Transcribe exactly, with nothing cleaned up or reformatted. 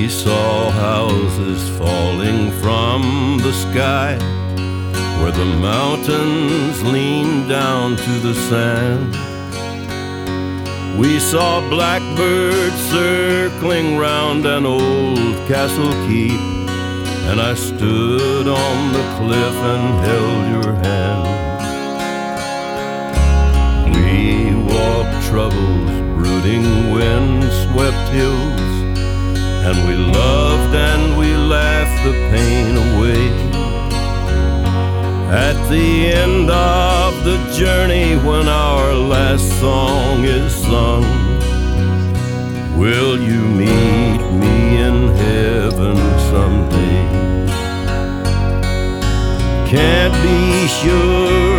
We saw houses falling from the sky, where the mountains leaned down to the sand. We saw blackbirds circling round an old castle keep, and I stood on the cliff and held your hand. We walked troubles, brooding wind-swept hills, and we loved and we laughed the pain away. At the end of the journey, when our last song is sung, will you meet me in heaven someday? Can't be sure,